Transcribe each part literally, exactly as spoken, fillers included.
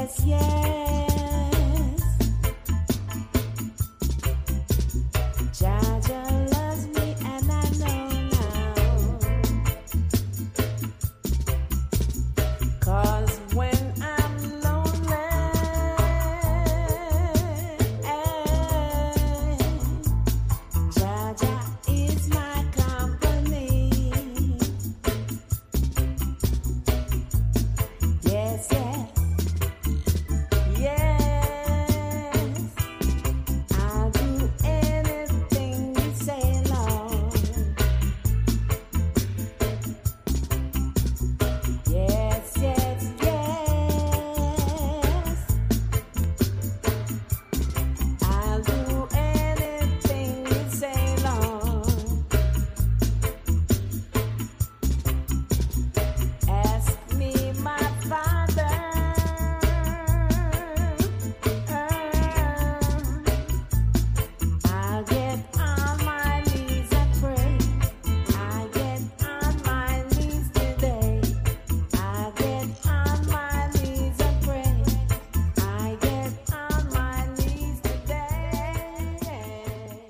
Yes, yes. Jaja loves me and I know now. 'Cause when I'm lonely, Jaja is my company. Yes, yes. Yes, I'll do anything you say, Lord. Yes, yes, yes, I'll do anything you say, Lord. Ask me, my Father. I'll get on my knees and pray. I'll get on my knees today. I'll get on my knees and pray. I get on my knees today.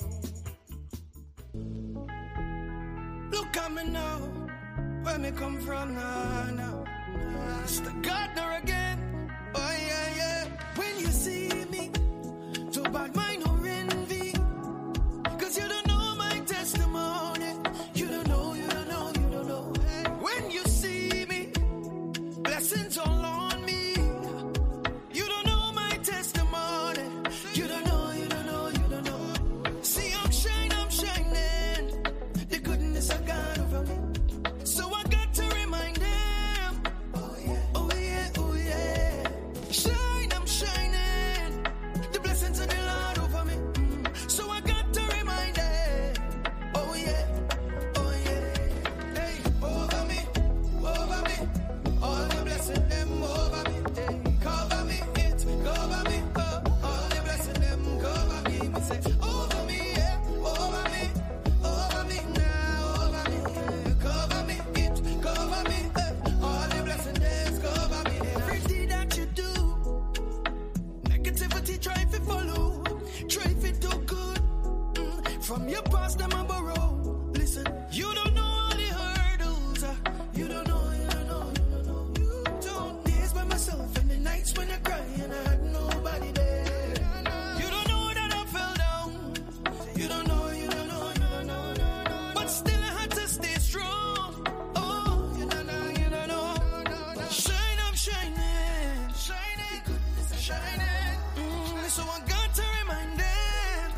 Look at me now, where me come from now, now. It's the gardener again. Oh yeah, yeah. When you see me, to bad mind or envy, 'cause you don't know my testimony. You don't know, you don't know, you don't know. When you see me, blessings all on me. You don't know my testimony. You don't know, you don't know, you don't know. See, I'm shining, I'm shining. The goodness of God over me. So I got to remind them. Oh yeah, oh yeah, oh yeah. Shine, I'm shining. The blessings of the Lord over me. Mm. So I got to remind them. Oh yeah, oh yeah. Hey, over me, over me. All the blessings them over me. Hey, cover me, it, cover me. Oh, all the blessings them cover me. Me say over me, yeah, over me, over me now, over me. Yeah. Cover me, it, cover me. Hey, all the blessings them cover me. Everything that you do, negativity try to follow, try to do good. Mm. From your past, them a borrow. Listen, you don't know all the hurdles. uh, You don't know, you don't know, you don't know. You don't. Days by myself and the nights when I cry and I had nobody there. You don't know that I fell down. You don't know, you don't know, you don't know. But still I had to stay strong. Oh, you don't know, you don't know. Shine, I'm shining. Shining, shining. Mm, so I got to remind them.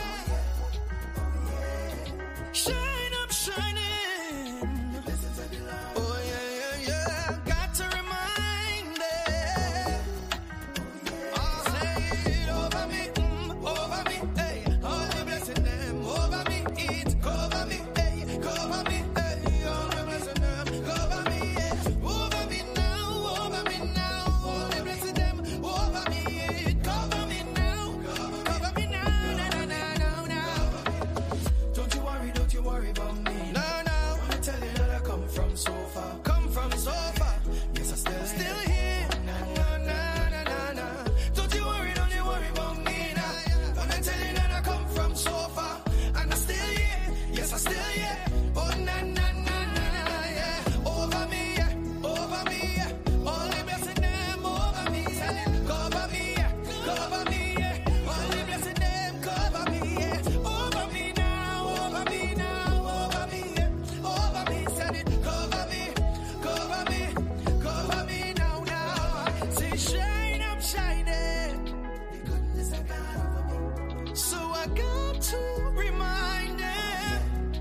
Shine, I'm shining. Oh yeah, yeah, yeah. Got to remind them. Oh, say it over me, mm, over me, hey. All the blessing them over me, it cover me, hey, cover me, hey. All the blessing them cover me, yeah. Over me now, over me now. All the blessing them over me, it cover me now, cover me now, na na na na na. Don't you worry, don't you worry about me. No, no. Wanna tell you that I come from so far, come from so far. Yes, I still still here. Na na na na na na. Don't you worry, don't you worry about me now. Wanna tell you that I come from so far, and I still here. Yes, I still here. Oh na na na na na, yeah. Over me, yeah. Over me, yeah. All the blessing them over me, yeah. Cover me, yeah. Cover me, yeah. All the blessing them cover me, yeah. Over me now, over me now, over me, yeah. Over me, said it. Cover me, cover me, cover me now, now. Say shine, I'm shining. The goodness of God over me. So I got to remind them.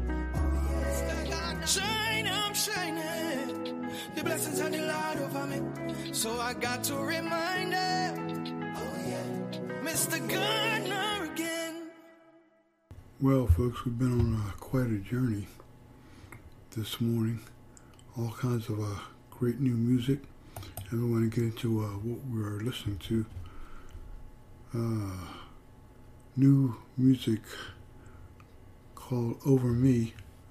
Shine, I'm shining. The blessings of the Lord over me. So I got to remind them. Oh yeah, Mister Gardner again. Well, folks, we've been on uh, quite a journey this morning. All kinds of uh, great new music. And we want to get into uh, what we're listening to. Uh, new music called Over Me.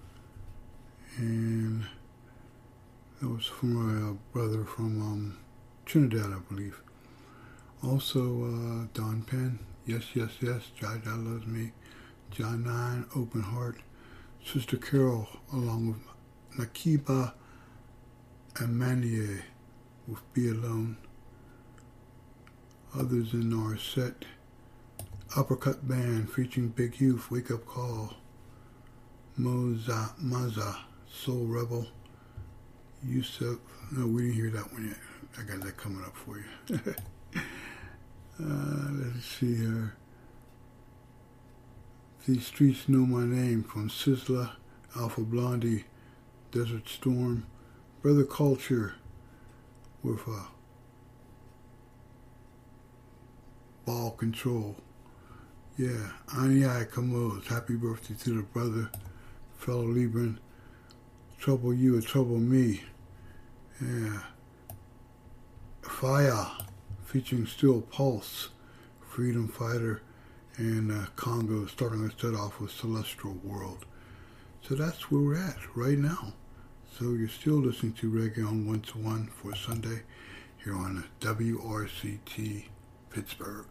And that was from my uh, brother from um, Trinidad, I believe. Also, uh, Don Penn, Yes, Yes, Yes, Jaja Loves Me, John Nine, Open Heart, Sister Carol, along with Nakiba and Manier with Be Alone. Others in our set, Uppercut Band featuring Big Youth, Wake Up Call, Moza, Maza, Soul Rebel, Yusuf, no, we didn't hear that one yet. I got that coming up for you. uh, let's see here. These Streets Know My Name from Sizzla, Alpha Blondie, Desert Storm, Brother Culture with uh, Ball Control. Yeah, Aniai Kamoz, happy birthday to the brother, fellow Libran. Trouble You or Trouble Me. Yeah. Fire, featuring Still Pulse, Freedom Fighter, and uh, Congo, starting us set off with Celestial World. So that's where we're at right now. So you're still listening to Reggae on one to one for Sunday here on W R C T Pittsburgh.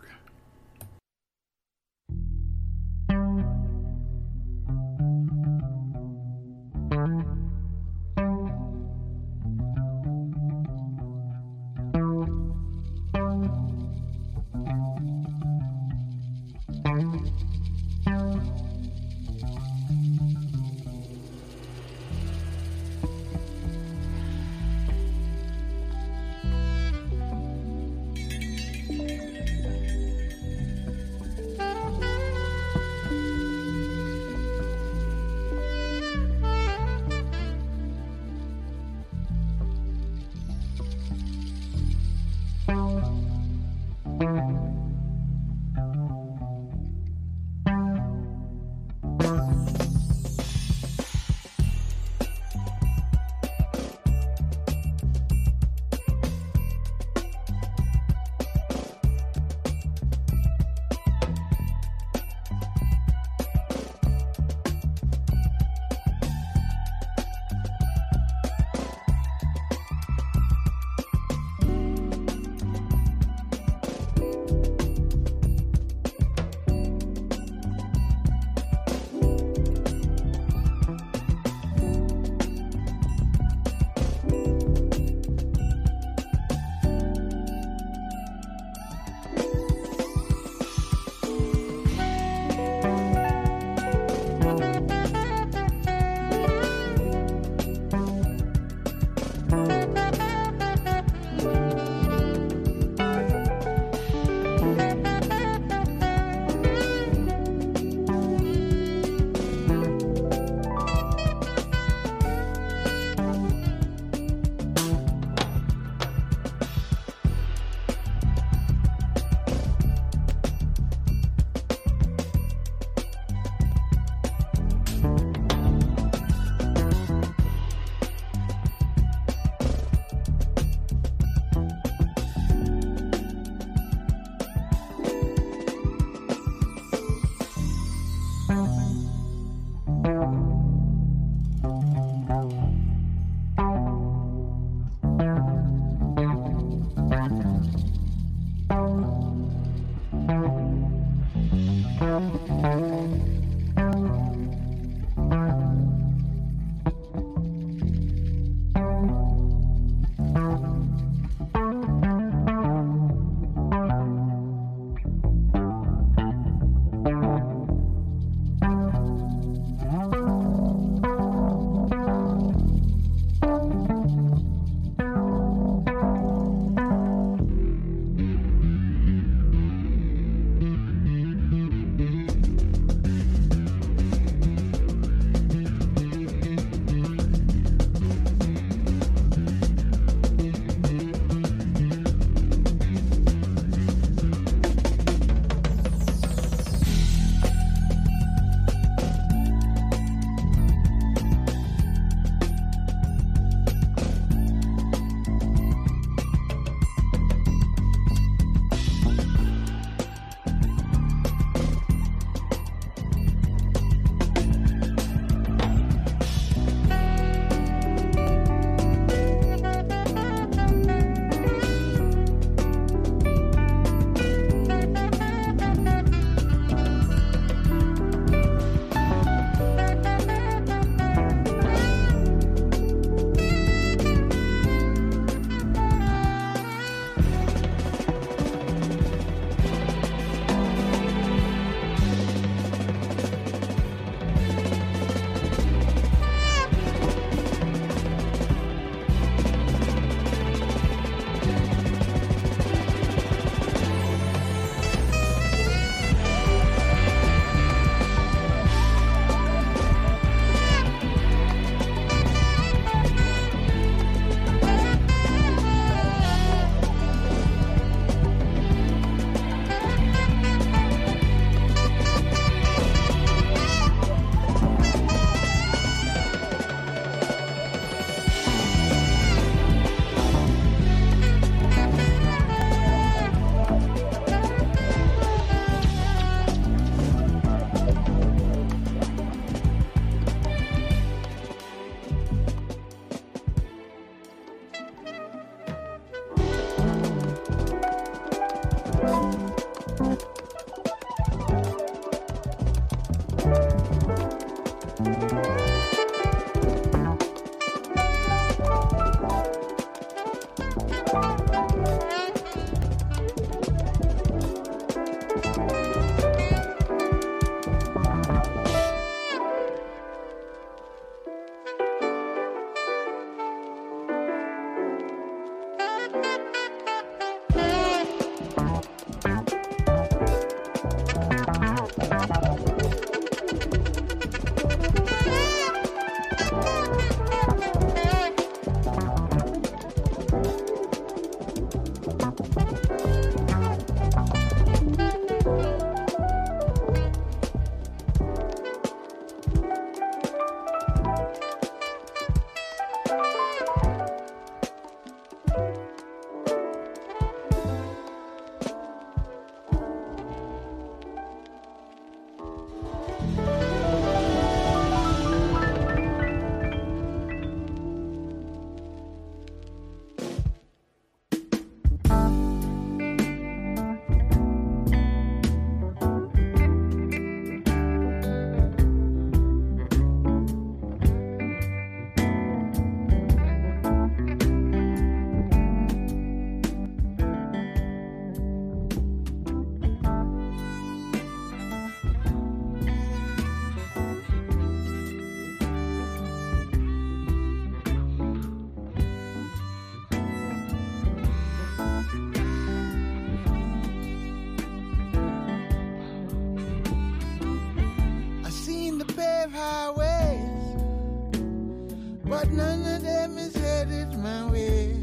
but none of them is headed my way.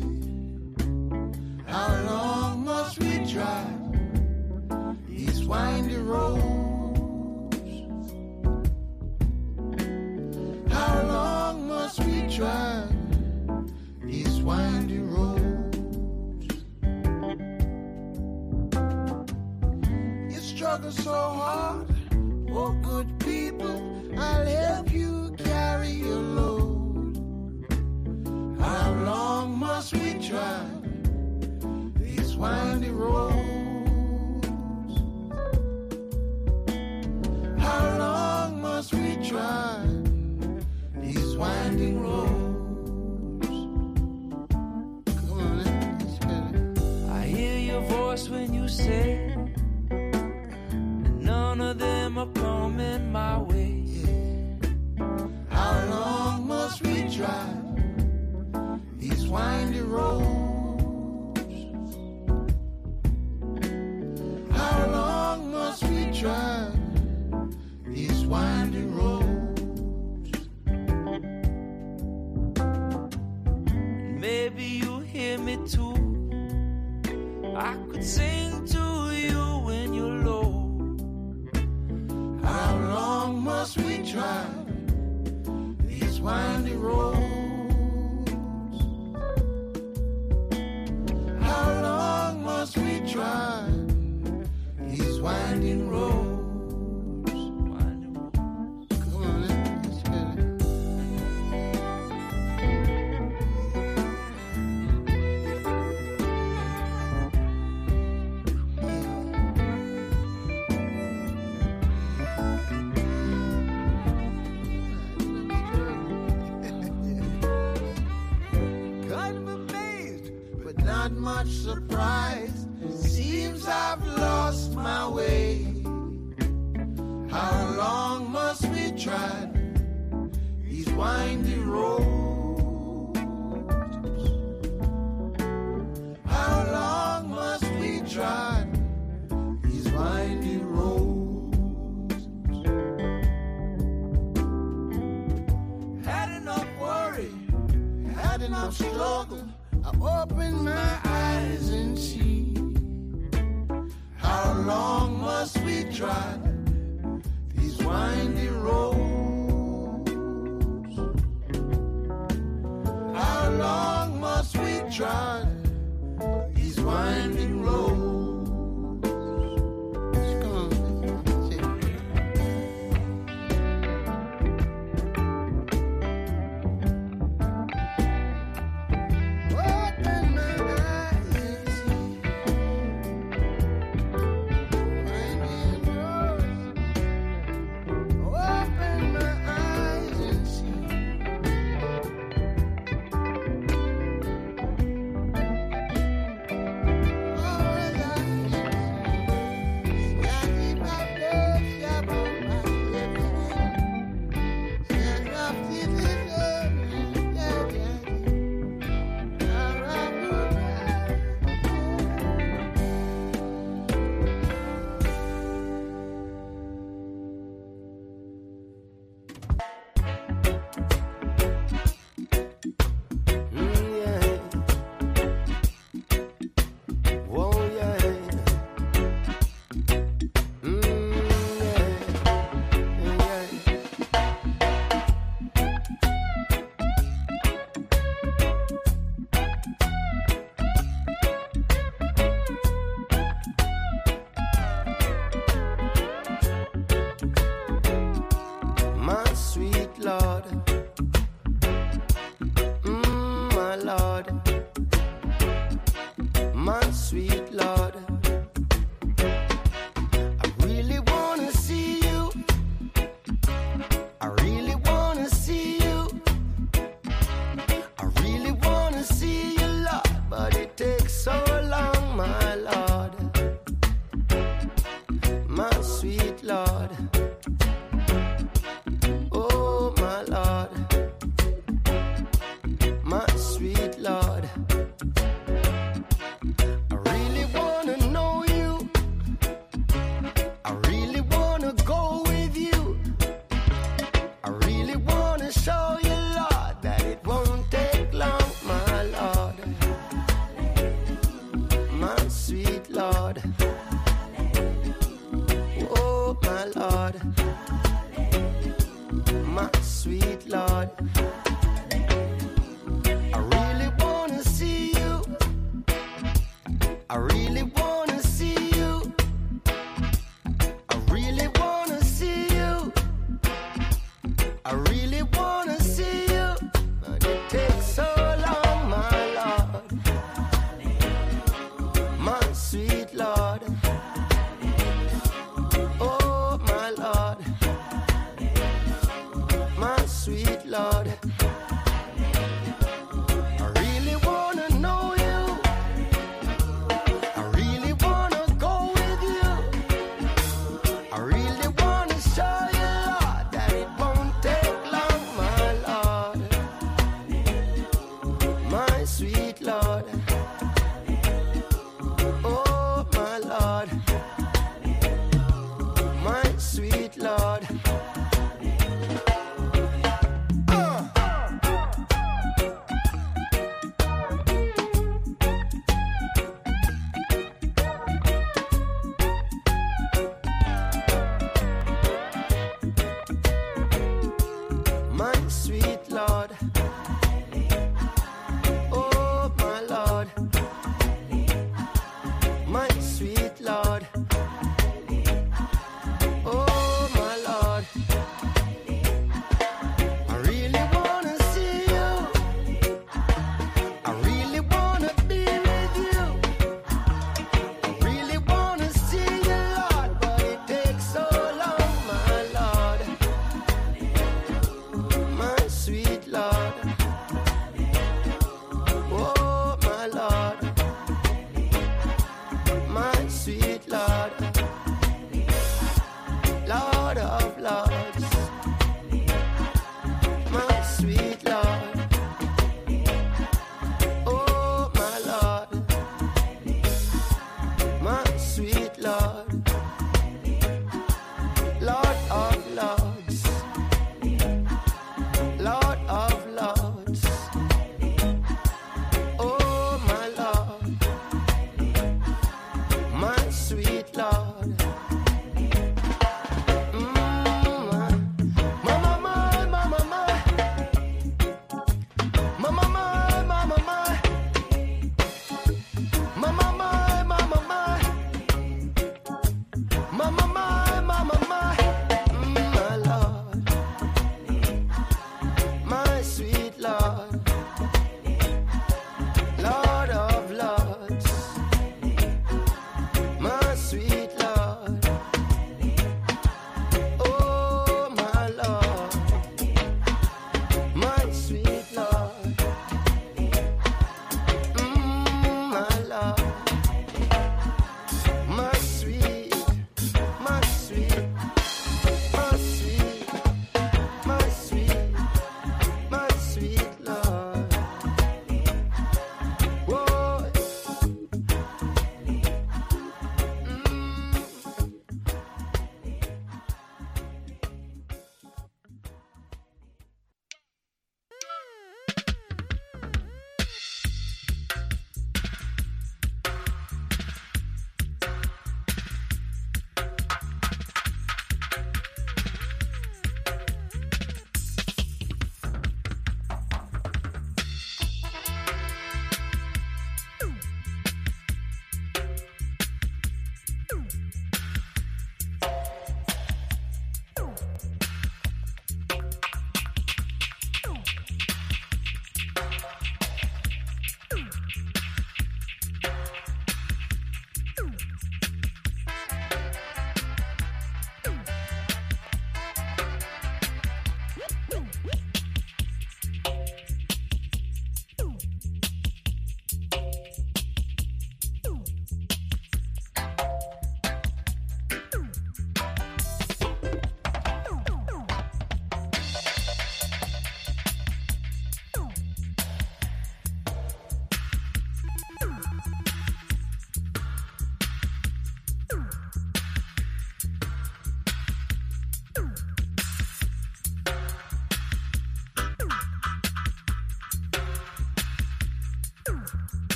How long must we try these windy roads? How long must we try these windy roads? You struggle so hard, oh good people, I'll help you carry your load. How long must we try these windy roads? How long must we try these winding roads? Come on, let's get it. I hear your voice when you say that none of them are coming my way. How long must we try these windy roads? How long must we try these windy roads? Maybe you hear me too. I could sing to you when you're low. How long must we try these windy roads? How long must we try these winding roads? Winding roads. Come on, let's get it. Kind of amazed, but not much surprised. Seems I've lost my way. How long must we try these windy roads? How long must we try these windy roads? Had enough worry, had enough struggle. I open my eyes and see Lord. Oh, my Lord. My sweet Lord. I really wanna see you. I really wanna see you. I really wanna see you. I really wanna see you. But it takes so long, my Lord. My sweet Lord. Oh, my Lord. My sweet Lord. I really wanna know you. I really wanna go with you. I really wanna show you, Lord, that it won't take long, my Lord. My sweet Lord. Oh, my Lord. My sweet Lord. My sweet Lord. Oh, my Lord. My sweet Lord. Oh, my Lord. I really wanna see you. I really wanna be with you. I really wanna see you, Lord, but it takes so long, my Lord. My sweet Lord. Oh, my Lord. My sweet Lord. Lord of Lords. My sweet Lord. Oh, my Lord. My sweet Lord. Lord of Lords. Lord of Lords. Oh, my Lord. My sweet Lord. Mm, my, my, my, my, my, my. My, my, my, my, my, my. My, my, my, my, my, my.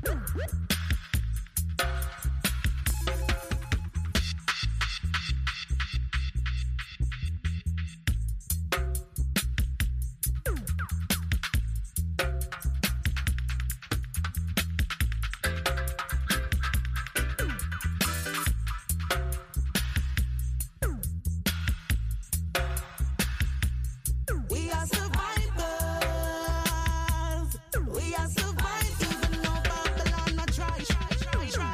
We are survivors. We are survivors. Even though Babylon not try, try, try, try.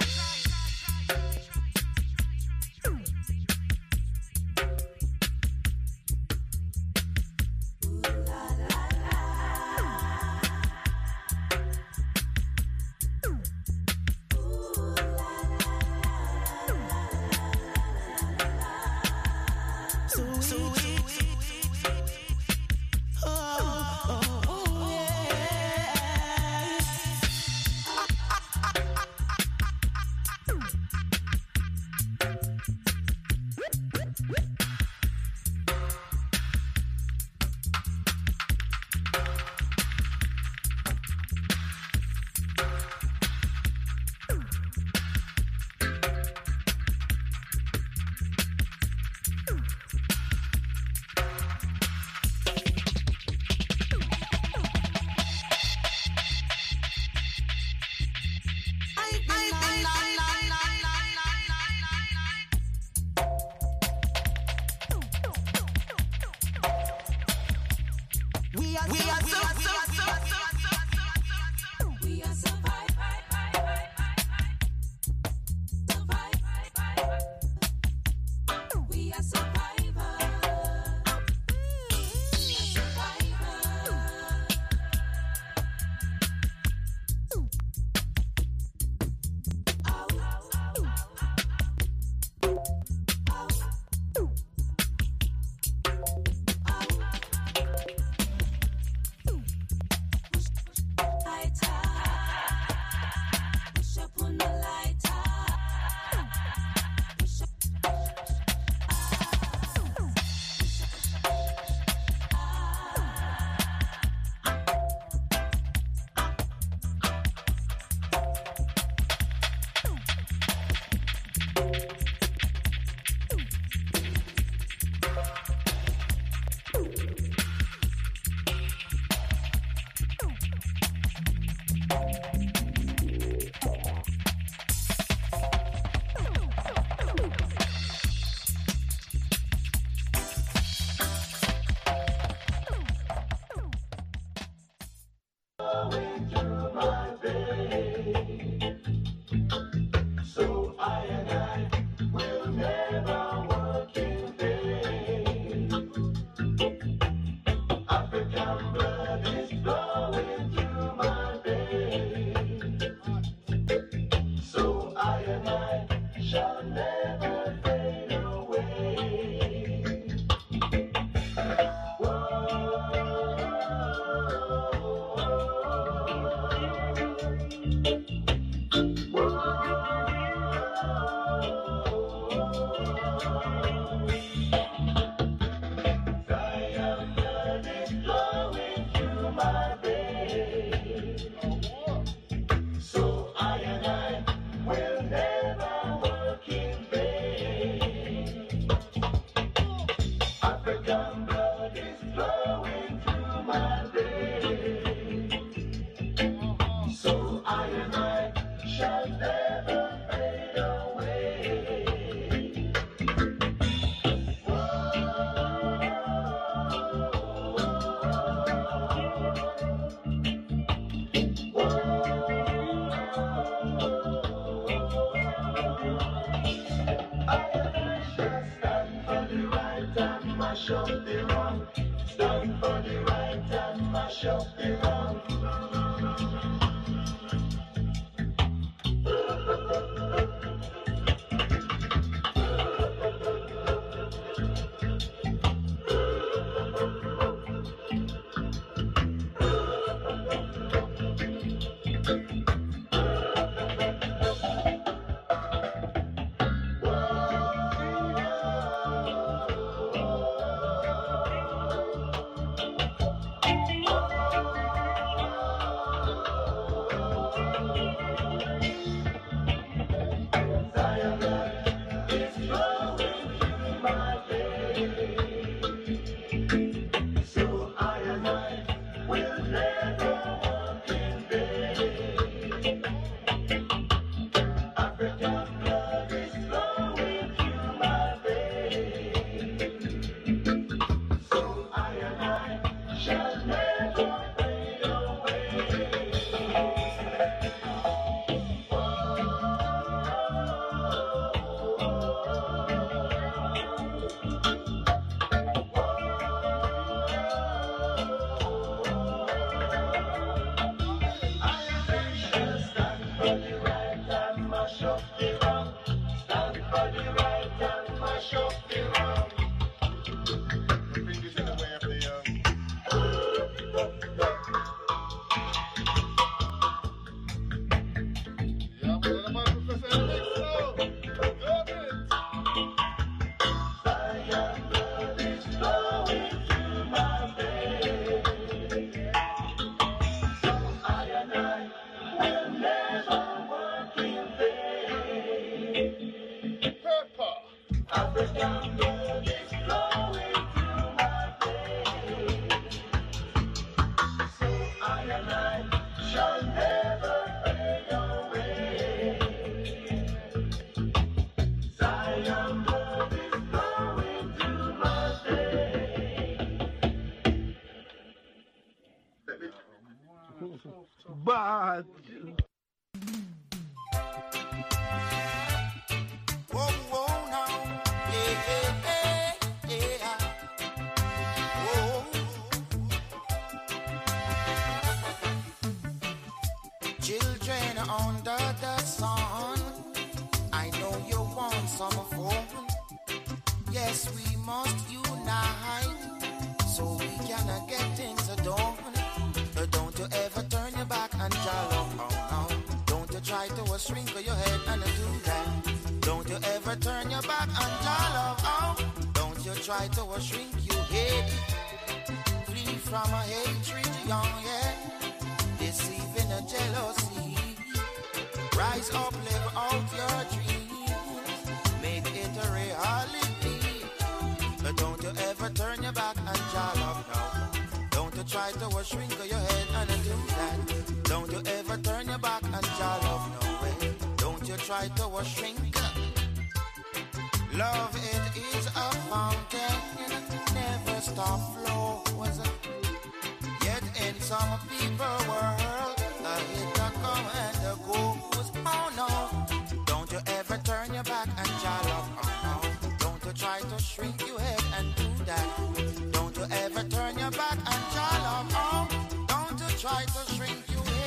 So sweet. Oh, oh, oh, yeah. I, I, I, We are, we are, so, so, so, so, so. We are survive, survive. We are survivors. We are survivors. Ow, ow, ow, ow, ow, lighter. Push up on the lighter. Push up. Bad. Whoa, whoa, now. Yeah, yeah, yeah, yeah. Whoa. Children under the sun, I know you want some fun. Yes, we must unite so we can uh, get things done. Uh, don't you ever turn your back and jolly. Oh, no. Don't you try to uh, shrink your head and uh, do that. Don't you ever turn your back and jolly. Oh, don't you try to uh, shrink your head. Flee from a hatred, young, yeah. Deceiving a jealousy. Rise up, live out your dreams. Make it a reality. But don't you ever turn your back and jolly. No. Don't you try to uh, shrink your head and uh, do that. Don't you ever turn your back and jolly. No way. Don't you try to uh, shrink. Love, it is a fountain, never stop flows. Yet in some people world, a hit a come and a goes. Oh no, don't you ever turn your back and jolly. Oh no, don't you try to shrink your head and do that. Don't you ever turn your back and jolly. Oh, don't you try to shrink your head.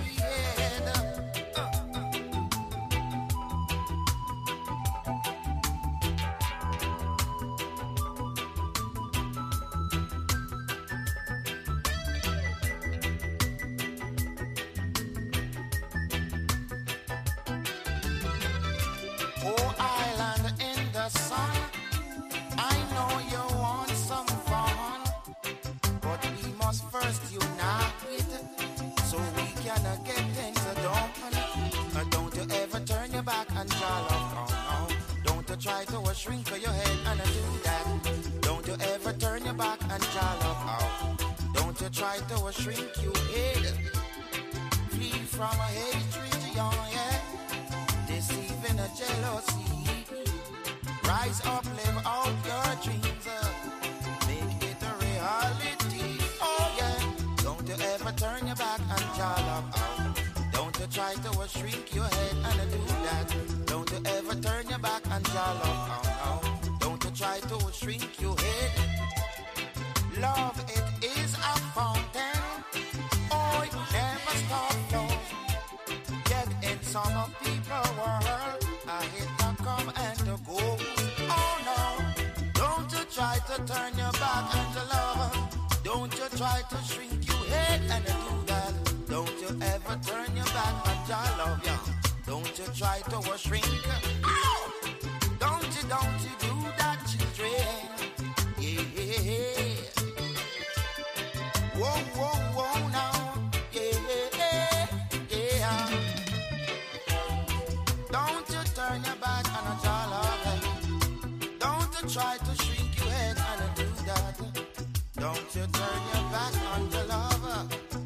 Oh, island in the sun, I know you want some fun, but we must first unite so we can uh, get things uh, done. Uh, don't you ever turn your back and jolly. Oh, no. Don't you try to uh, shrink your head and uh, do that. Don't you ever turn your back and jolly. Oh, don't you try to uh, shrink your head. Flee from a hatred, young, yeah. Deceiving a jealousy. Rise up, live out your dreams. Uh, make it a reality. Oh yeah. Don't you ever turn your back and jolly. Oh, don't you try to uh, shrink your head and uh, do that. Don't you ever turn your back and jolly. Oh no. Don't you try to uh, shrink your head. Love, it is a fountain. Oh, it never stop flowing. Yet in some people world, I hit to come and to go. Oh no, don't you try to turn your back and to love. Don't you try to shrink your head and to do that. Don't you ever turn your back and to love, yeah. Don't you try to uh, shrink. Ow! Don't you, don't you do that, children. Yeah. Whoa, whoa, whoa now. Yeah, yeah. try to shrink your head and do that. Don't you turn your back on the lover.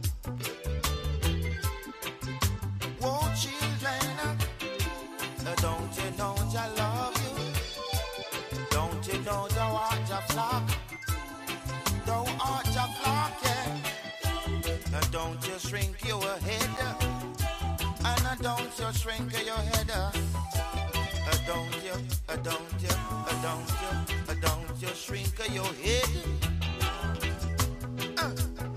Whoa, children, uh, don't you know I love you? Don't you know the heart of flock? The heart of flock, yeah. Uh, don't you shrink your head, and uh, don't you shrink your head. Uh, uh, don't you, uh, don't you, uh, don't you, uh, don't you shrink your head. Uh.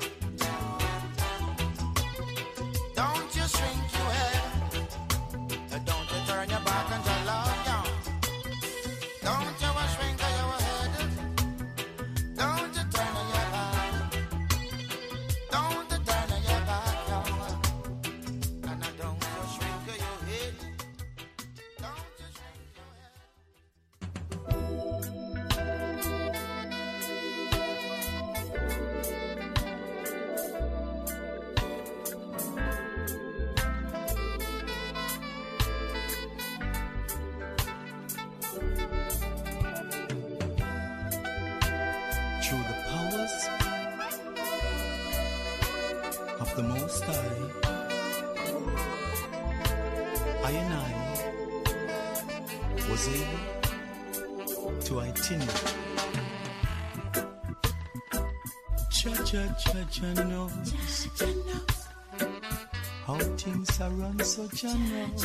Don't you shrink your head. Uh, don't you turn your back on your love, yeah. Don't you uh, shrink your head. Don't you turn your back. Don't you turn your back, yeah. And uh, don't you shrink your head. Don't you shrink your head. Through the powers of the Most High, I and I was able to itinerate. Cha cha cha cha knows how things are run, so Jah knows.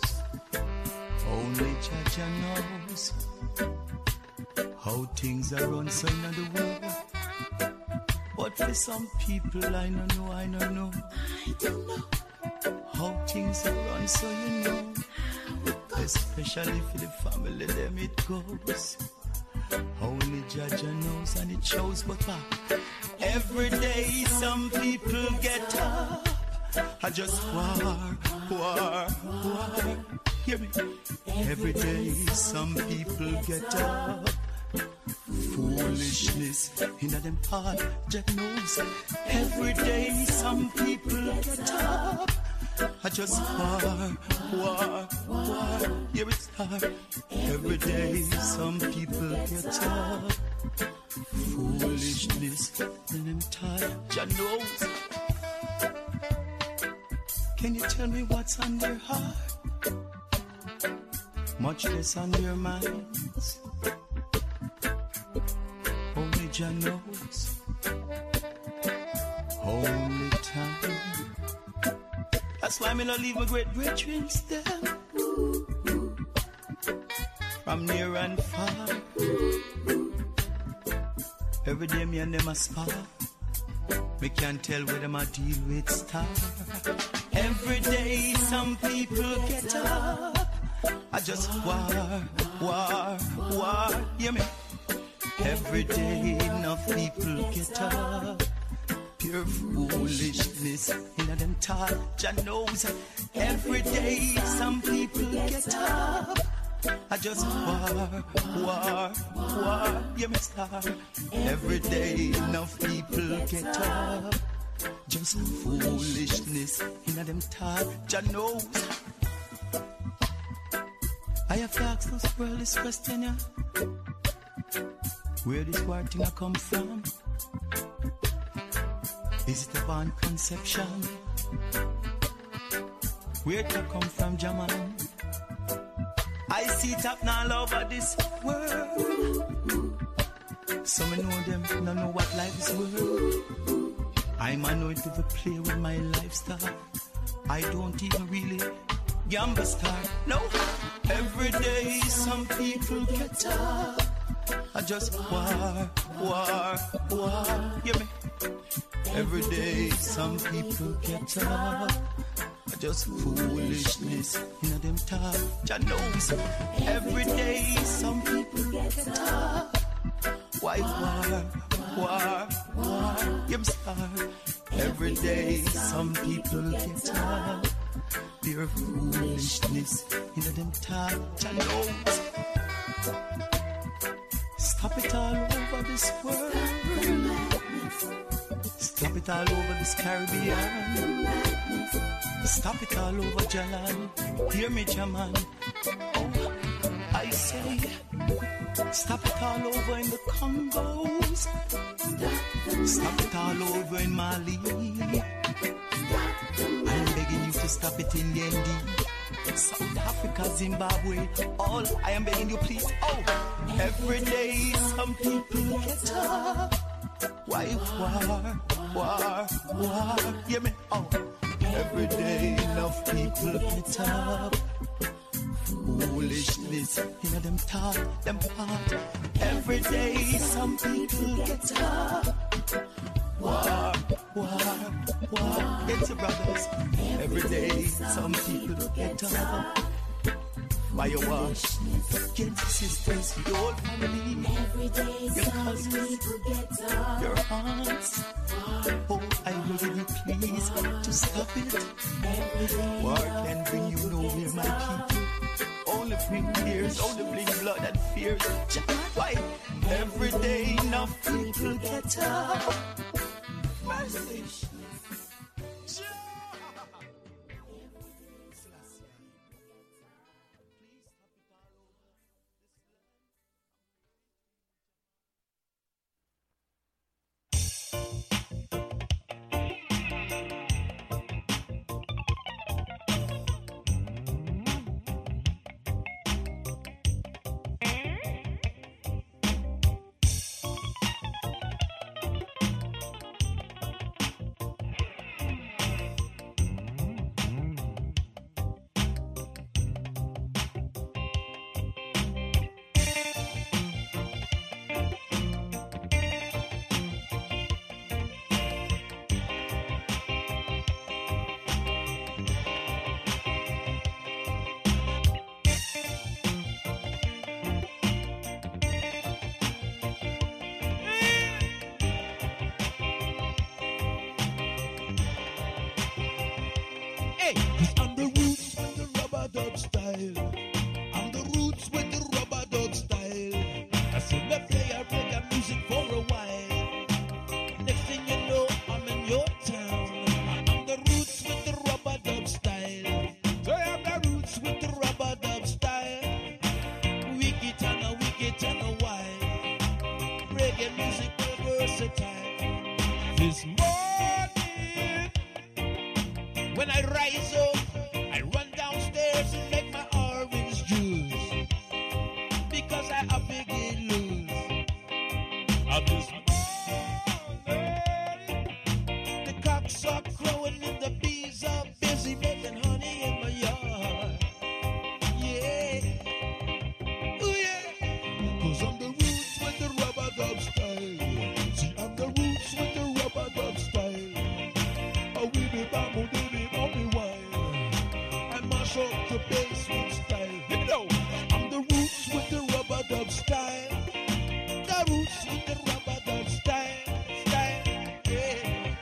Only Jah Jah knows how things are run, so in the world. But for some people, I don't know, I don't know. I don't know how things are run, so you know. Especially for the family, them it goes. Only Jah Jah knows, and it shows. But uh, every day, some people get up. I just war, war, war. Hear me? Every day, some people get up. Foolishness in them heart, Jah knows. Every day, some people get up. I just war, war, war. Here it start. Every day, some people get up. Foolishness in them heart, Jah knows. Can you tell me what's on their heart? Much less on their minds. Only Jah knows. Only time. That's why me not leave my great great dreams there. From near and far. Every day me and them a spar. Me can't tell where them a deal with star. Every day some people get up. I just war, war, war. Hear me? Every day enough people get up. Pure foolishness in them talk. Jah knows. Every day some people get up. I just war, war, war. Hear me star. Every day enough people get up. Just foolishness in them talk. Jah knows. I have to ask this world this question, yeah. Where this war thing I come from? Is it a born conception? Where it come from, Jaman? I see it up now all over this world. Some know them, don't know what life is worth. I might know it if I play with my lifestyle. I don't even really gamble start. No, every day some people get up. I just war, war, war. Hear me? Every day some people get up. I just foolishness in them talk. Jah knows. Every day some people get up. Why war, war, war? Hear me start. Every day some people get up. Pure foolishness in them talk. Jah knows. Stop it all over this world. Stop it all over this Caribbean. Stop it all over Jalan. Hear me, Jaman. Oh, I I say, stop it all over in the Congos. Stop it all over in Mali. I'm begging you to stop it in the N D. South Africa, Zimbabwe, all I am begging you please. Oh, every day some people get up. Why war, war, war? Hear me? Oh, every day enough people get up. Foolishness, hear them talk, them part. Every day some people get up. War, war, war. Get your brothers. Every day some people get up. Why you wash? Get your sisters, your whole family. Every day your some cousins, people get up. your aunts. Oh, I beg you please to stop it. Every day War can bring you nowhere, my people. Only bring tears, only bring blood and fears. Why? Every day enough people get up. Mercy. I'm the roots with the rubber dub style. I'm the roots with the rubber dub style. I still me play a reggae music for a while. Next thing you know, I'm in your town. I'm the roots with the rubber dub style. So I'm the roots with the rubber dub style. Wicked and a wicked and a wild. Reggae music very versatile. This morning, when I rise up, I run downstairs and make my orange juice because I have to get loose. Of this morning, the cocks are crowing and the bees are busy making honey in my yard. Yeah, oh yeah, cause I'm the roots with the rubber dub style. See, I'm the roots with the rubber dub style. Oh, we be bamboo, they be bamboo wine. I mash up the bass with style. You know, I'm the roots with the rubber dub style. The roots with the rubber dub style. Style, yeah.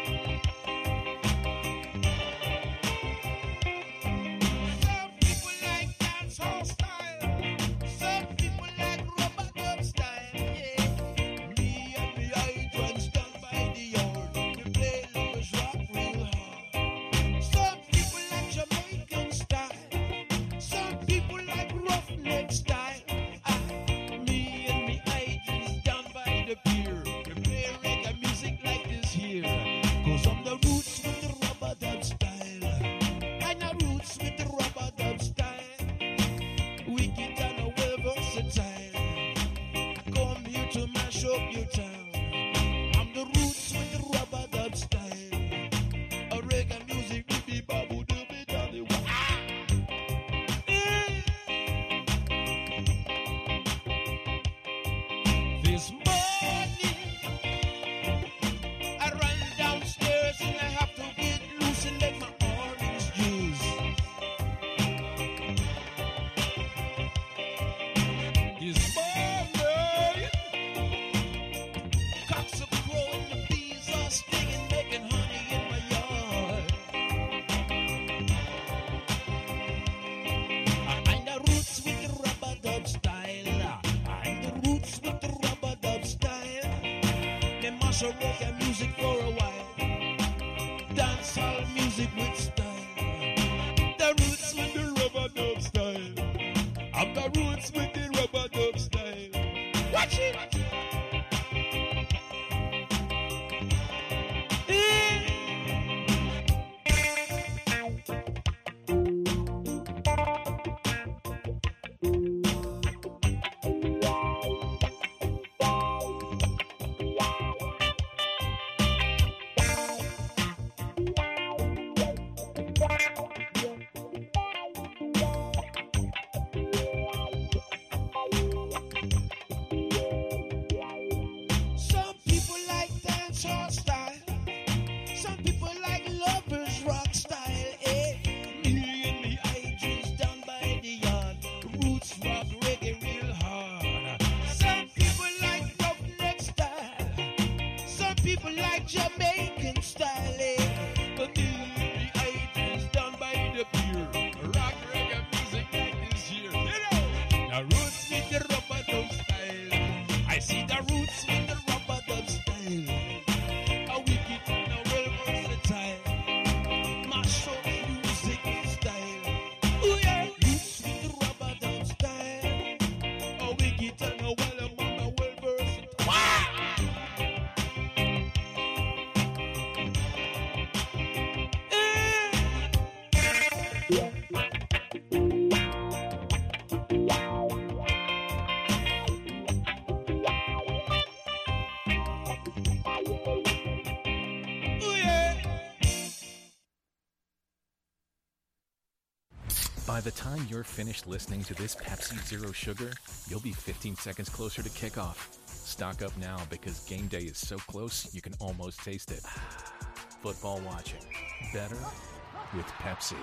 Some people like dancehall style. Some people like rubber dub style, yeah. Me and me hydrants done by the yard. We play lovers rock real hard. Some people like Jamaican style. Some people like roughneck style. Ah, me and me hydrants done by the pier. We play reggae music like this here. Cause I'm the roots with the rubber dub style. I'm the roots with the rubber dub style. Wicked and a well versatile. I come here to mash up your town. I'm the roots with the rubber dub style. A reggae music with the babu dooby daddy. Ah! This morning, I run downstairs and I have to get loose and make my orange juice. This morning, cocks are crowing, the bees are stinging, making honey in my yard. I'm the roots with the rubber dub style. I'm the roots with the rubber dub style. They mash up reggae music for a while. Dancehall music with style. The roots with the rubber dub style. I'm the roots with By the time you're finished listening to this Pepsi Zero Sugar, you'll be fifteen seconds closer to kickoff. Stock up now because game day is so close you can almost taste it. Football watching. Better with Pepsi.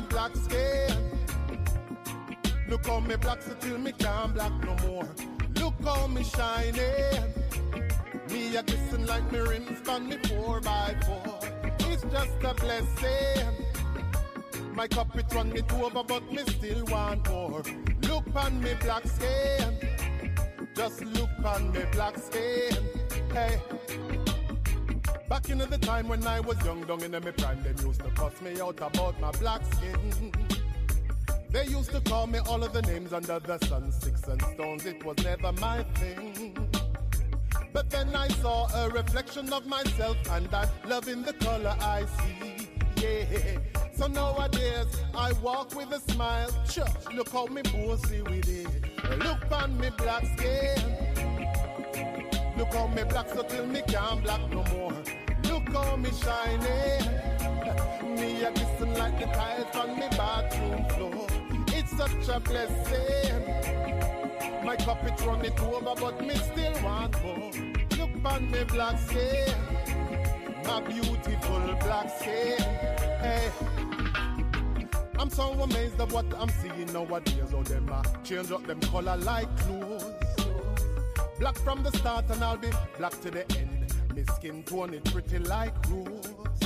black skin. Look how me black so till me can't black no more. Look how me shining. Me a glisten like me rims on me four by four. It's just a blessing. My cup it run it over, but me still want more. Look on me black skin. Just look on me black skin. Hey. Back in the time when I was young, down in my prime, they used to cuss me out about my black skin. They used to call me all of the names under the sun, sticks and stones, it was never my thing. But then I saw a reflection of myself, and I'm loving the color I see, yeah. So nowadays, I walk with a smile, sure, look how me bossy with it. Look on me black skin. Look how me black so till me can't black no more. Look how me shining. Me a glisten like the tiles on me bathroom floor. It's such a blessing. My cup it run it over, but me still want more. Look on me black skin. My beautiful black skin. Hey. I'm so amazed at what I'm seeing nowadays. Oh, them uh, change up them color like clothes. Black from the start and I'll be black to the end. My skin tone it pretty like rose.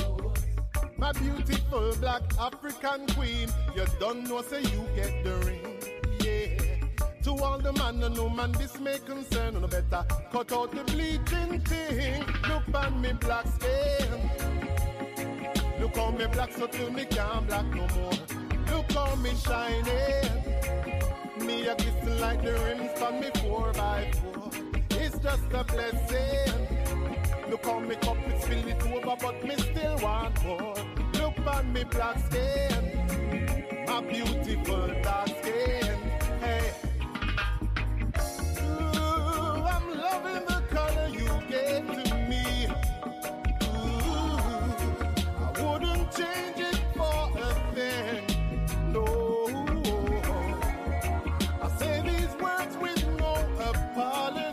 My beautiful black African queen, you don't know say you get the ring. Yeah. To all the man and woman this may concern, no better cut out the bleaching thing. Look on me black skin. Look how me black so till me can't black no more. Look how me shining. Me a glisten like the rims on me four by four. It's just a blessing. Look how me cup is fill it over, but me still want more. Look on me black skin, my beautiful dark skin. Hey, ooh, I'm loving the color you gave to me. Ooh, I wouldn't change it for a thing. No, I say these words with no apology.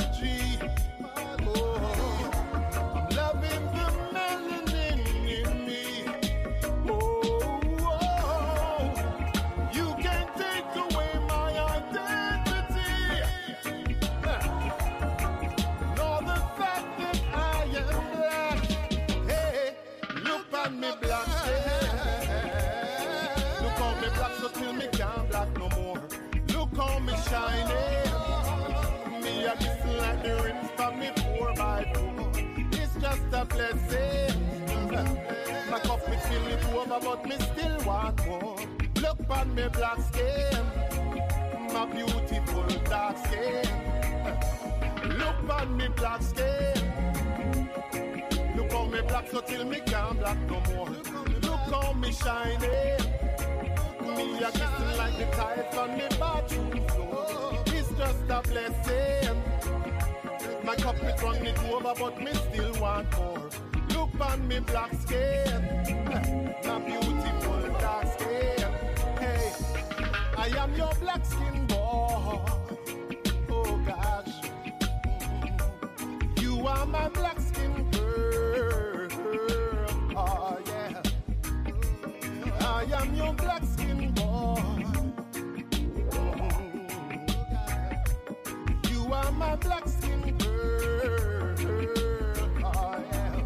Till me can't black no more. Look how me shining. Me a glisten like the rims from me four by four. It's just a blessing. My cup me fill it over, but me still want more. Look on me black skin, my beautiful dark skin. Look on me black skin. Look how me black so till me can't black no more. Look how me shining. Me a glisten like the tiles on me bathroom floor. It's just a blessing. My cup it run it over, but me still want more. Look on me black skin, my beautiful dark skin. Hey, I am your black skin boy. Oh gosh, you are my black skin girl. Oh yeah, I am your black skin boy. You are my black skin girl. Oh yeah.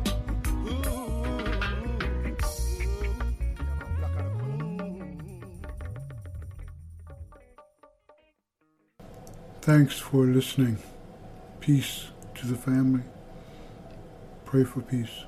Thanks for listening. Peace to the family. Pray for peace.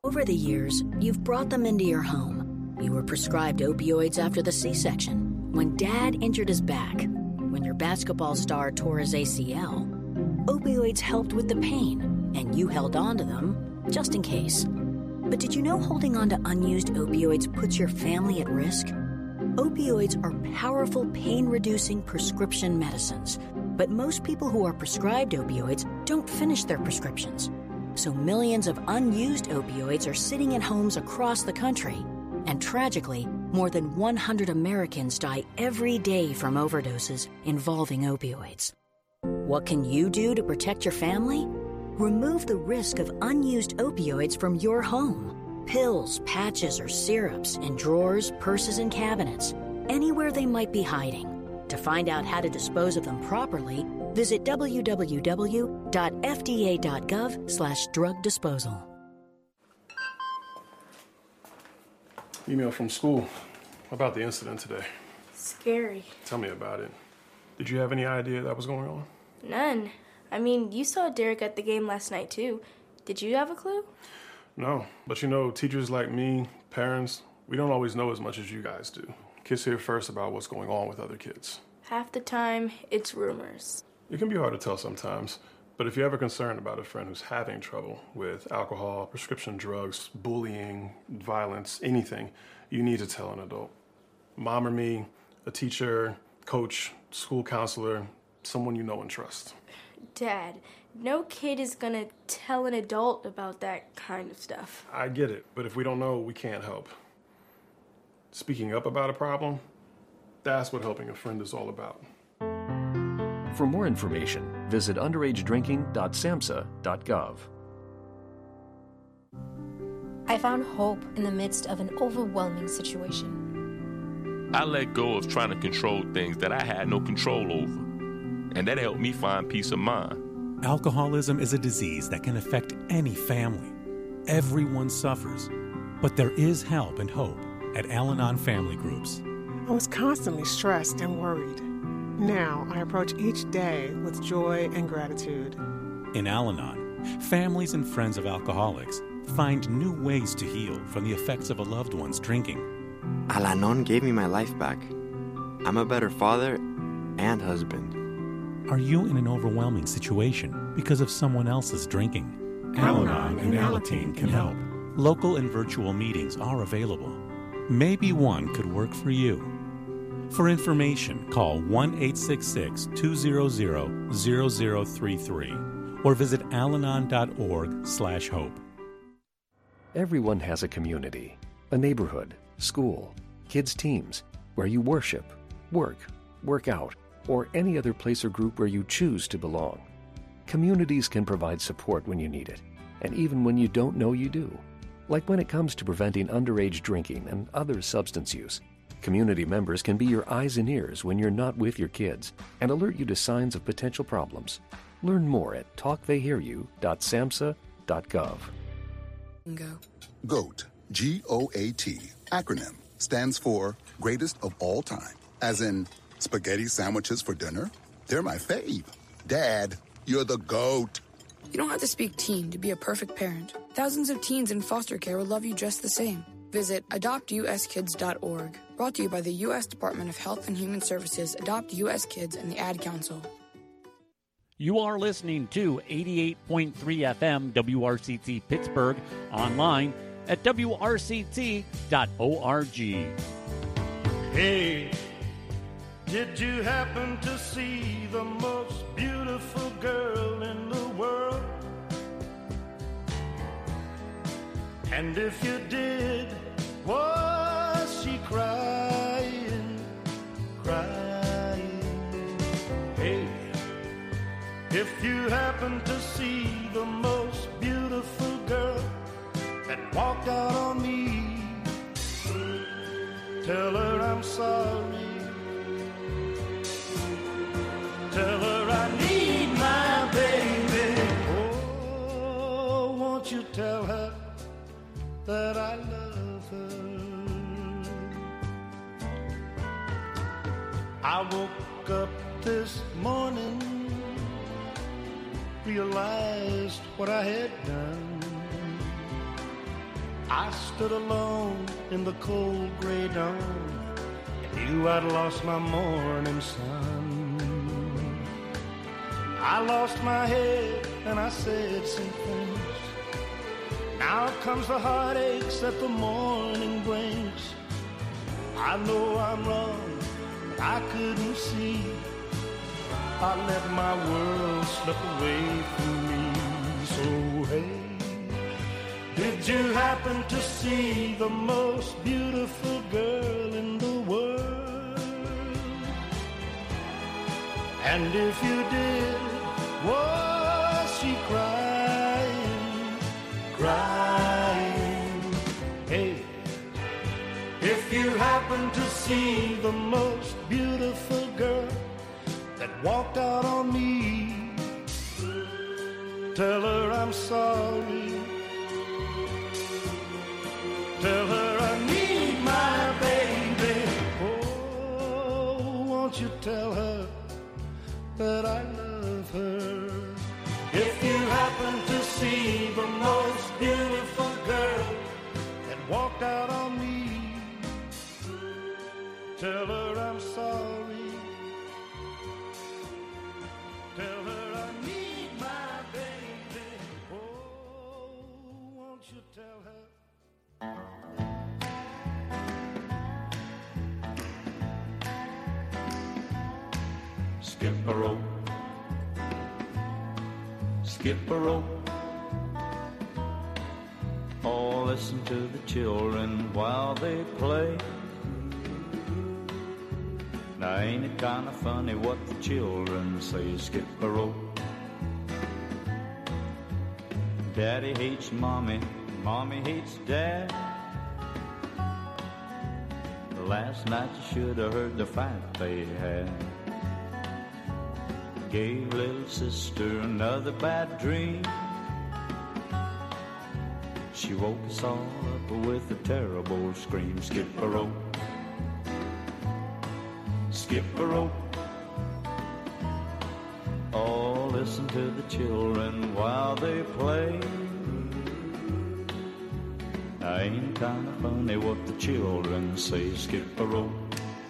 Over the years, you've brought them into your home. You were prescribed opioids after the C-section, when Dad injured his back, when your basketball star tore his A C L. Opioids helped with the pain, and you held on to them just in case. But did you know holding on to unused opioids puts your family at risk? Opioids are powerful pain-reducing prescription medicines, but most people who are prescribed opioids don't finish their prescriptions. So millions of unused opioids are sitting in homes across the country. And tragically, more than one hundred Americans die every day from overdoses involving opioids. What can you do to protect your family? Remove the risk of unused opioids from your home. Pills, patches, or syrups in drawers, purses, and cabinets, anywhere they might be hiding. To find out how to dispose of them properly, visit w w w dot f d a dot gov slash drug disposal. Email from school about the incident today. Scary. Tell me about it. Did you have any idea that was going on? None. I mean, you saw Derek at the game last night, too. Did you have a clue? No, but you know, teachers like me, parents, we don't always know as much as you guys do. Kids hear first about what's going on with other kids. Half the time, it's rumors. It can be hard to tell sometimes, but if you're ever concerned about a friend who's having trouble with alcohol, prescription drugs, bullying, violence, anything, you need to tell an adult. Mom or me, a teacher, coach, school counselor, someone you know and trust. Dad, no kid is gonna tell an adult about that kind of stuff. I get it, but if we don't know, we can't help. Speaking up about a problem, that's what helping a friend is all about. For more information, visit underage drinking dot samhsa dot gov. I found hope in the midst of an overwhelming situation. I let go of trying to control things that I had no control over, and that helped me find peace of mind. Alcoholism is a disease that can affect any family. Everyone suffers, but there is help and hope at Al-Anon Family Groups. I was constantly stressed and worried. Now I approach each day with joy and gratitude. In Al-Anon, families and friends of alcoholics find new ways to heal from the effects of a loved one's drinking. Al-Anon gave me my life back. I'm a better father and husband. Are you in an overwhelming situation because of someone else's drinking? Al-Anon and Alateen can help. Local and virtual meetings are available. Maybe one could work for you. For information, call one eight six six, two zero zero, zero zero three three or visit alanon dot org slash hope. Everyone has a community, a neighborhood, school, kids' teams, where you worship, work, work out, or any other place or group where you choose to belong. Communities can provide support when you need it, and even when you don't know you do. Like when it comes to preventing underage drinking and other substance use. Community members can be your eyes and ears when you're not with your kids and alert you to signs of potential problems. Learn more at talk they hear you dot samhsa dot gov. Go. GOAT, G O A T, acronym, stands for Greatest of All Time. As in, spaghetti sandwiches for dinner? They're my fave. Dad, you're the GOAT. You don't have to speak teen to be a perfect parent. Thousands of teens in foster care will love you just the same. Visit adopt u s kids dot org. Brought to you by the U S Department of Health and Human Services, Adopt U S Kids, and the Ad Council. You are listening to eighty-eight point three F M W R C T Pittsburgh, online at w r c t dot org. Hey, did you happen to see the most beautiful girl in the world? And if you did, was she crying, crying? Hey, if you happen to see the most beautiful girl that walked out on me, tell her I'm sorry. Tell her I need my baby. Oh, won't you tell her that I love her? I woke up this morning, realized what I had done. I stood alone in the cold gray dawn and knew I'd lost my morning sun. I lost my head and I said some things. Now comes the heartaches that the morning brings. I know I'm wrong, but I couldn't see. I let my world slip away from me. So hey, did you happen to see the most beautiful girl in the world? And if you did, was she crying, crying? Hey, if you happen to see the most beautiful girl that walked out on me, tell her I'm sorry. Tell her I need my baby. Oh, won't you tell her that I love her? If you happen to see the most beautiful girl that walked out on me, tell her I'm sorry. Tell her I need my baby. Oh, won't you tell her? Skip a rope, skip a rope. Oh, listen to the children while they play. Now ain't it kinda funny what the children say? Skip a rope. Daddy hates mommy, mommy hates dad. Last night you should have heard the fight they had. Gave little sister another bad dream. She woke us all up with a terrible scream. Skip a rope, skip a rope. Oh, listen to the children while they play. Ain't kinda funny what the children say. Skip a rope.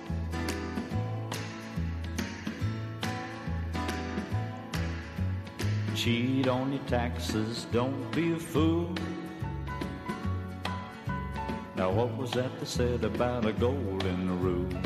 Cheat on your taxes, don't be a fool. Now what was that they said about a golden rule?